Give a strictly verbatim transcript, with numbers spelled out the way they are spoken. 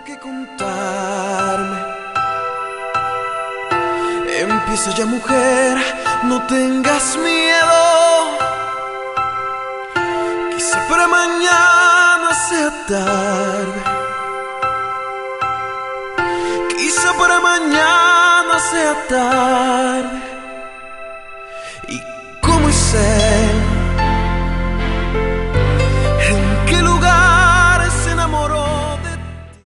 que contarme. Empieza ya, mujer, no tengas miedo. Quizá para mañana sea tarde. Quizá para mañana sea tarde. ¿Y cómo es ser